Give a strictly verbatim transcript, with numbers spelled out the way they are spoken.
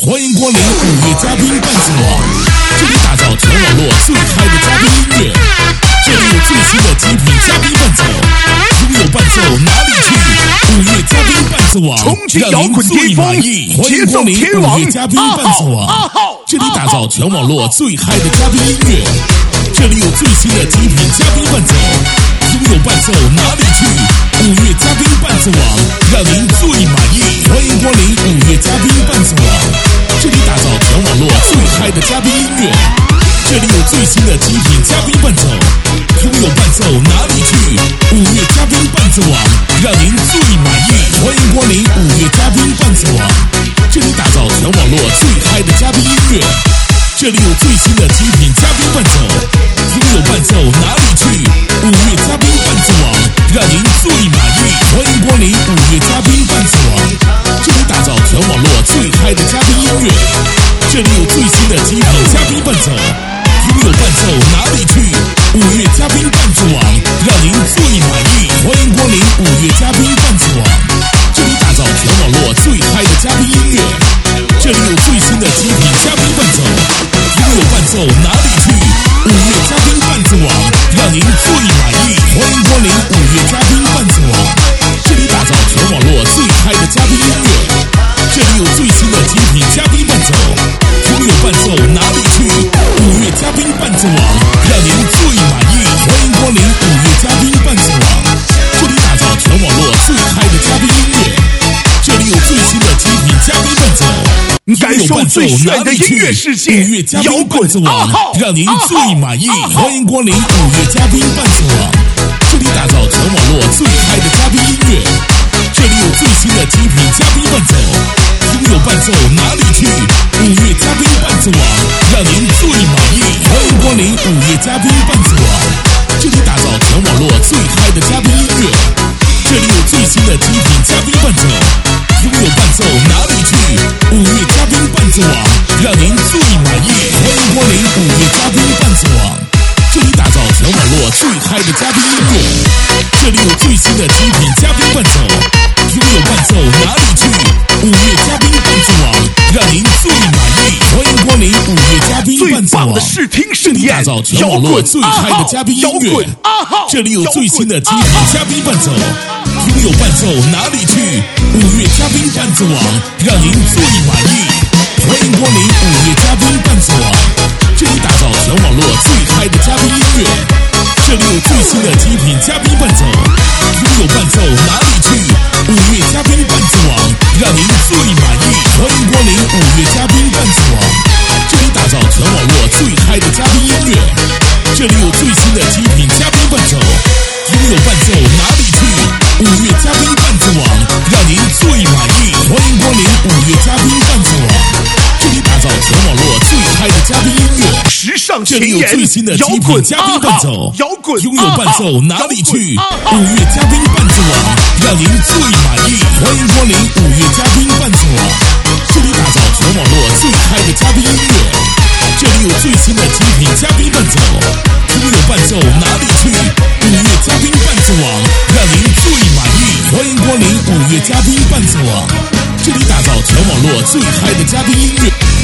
欢迎光临五月嘉宾伴奏网，这里打造全网络最嗨的嘉宾音乐，这里有最新的极品嘉宾伴奏，拥有伴奏哪里去？五月嘉宾伴奏网，让您最满意。欢迎光临五月嘉宾伴奏网，这里打造全网络最嗨的嘉宾音乐，这里有最新的极品嘉宾伴奏，拥有伴奏哪里去？五月嘉宾伴奏网，让您最满意。欢迎光临五月嘉宾伴奏网，这里打造全网络最嗨的嘉宾音乐，这里有最新的极品嘉宾伴奏，拥有伴奏哪里去？五月嘉宾伴奏网，让您最满意。欢迎光临五月嘉宾伴奏网，这里打造全网络最嗨的嘉宾音乐，这里有最新的极品嘉宾伴奏，拥有伴奏哪里去？五月嘉宾伴奏网，让您最满意。欢迎光临五月嘉宾伴奏网，这里打造全网络最嗨的嘉宾音乐，这里有最新的极品嘉宾伴奏，拥有伴奏哪里去？五月嘉宾伴奏网，让您最满意。欢迎光临五月嘉宾伴奏网，这里打造全网络最嗨的嘉宾音乐，这里有最新的极品嘉宾伴奏，拥有伴奏哪里去？五月嘉宾伴奏网，让您最满意。欢迎光临五月嘉宾伴奏网，这里打造全网络最嗨的嘉宾音乐，这里有最新的极品嘉宾伴奏，拥有伴奏哪里去？五月嘉宾伴奏网，让您最满意。欢迎光临五月嘉宾伴奏网，这里打造全网络最嗨的嘉宾音乐，这里有最新的极品嘉宾伴奏， 感受最炫的音乐世界， 五月嘉宾伴奏网，让您最满意。欢迎光临五月嘉宾伴奏网，这里打造全网络最嗨的嘉宾音乐，这里有最新的极品嘉宾伴奏，拥有伴奏哪里去？五月嘉宾伴奏网，让您最满意。欢迎光临五月嘉宾伴奏网，这里打造全网络最嗨的嘉宾音乐，这里有最新的极品嘉宾伴奏，拥有伴奏哪里去？五月嘉宾伴奏网，让您最满意。欢迎光临五月嘉宾伴奏网，这里打造全网络最嗨的嘉宾音乐，这里有最新的极品嘉宾伴奏，拥有伴奏哪里去？五月嘉宾伴奏网，让您最满意。欢迎光临五月嘉宾伴奏网，这里打造全网络最嗨的嘉宾音乐，这里有最新的极品嘉宾伴奏，拥有伴奏哪里去？五月嘉宾伴奏网，让您最满意。欢迎光临五月嘉宾伴奏网，这里打造全网络最嗨的嘉宾音乐，这里有最新的极品嘉宾伴奏，拥有伴奏哪里去？五月嘉宾伴奏网，让您最满意。欢迎光临五月嘉宾伴奏网，这里打造全网络最嗨的嘉宾音乐，这里有最新的极品嘉宾伴奏，拥有伴奏哪里去？五月嘉宾伴奏网，让您最满意。欢迎光临五月嘉宾伴奏网，这里打造全网络最嗨的嘉宾音乐， 时尚这里有最新的极品嘉宾伴奏， 摇滚拥有伴奏哪里去？五月嘉宾伴奏网，让您最满意。欢迎光临五月嘉宾伴奏网，这里打造全网络最嗨的嘉宾音乐，这里有最新的极品嘉宾伴奏，拥有伴奏哪里去？五月嘉宾伴奏网，让您最满意。欢迎光临五月嘉宾伴奏网，这里打造全网络最嗨的嘉宾音乐。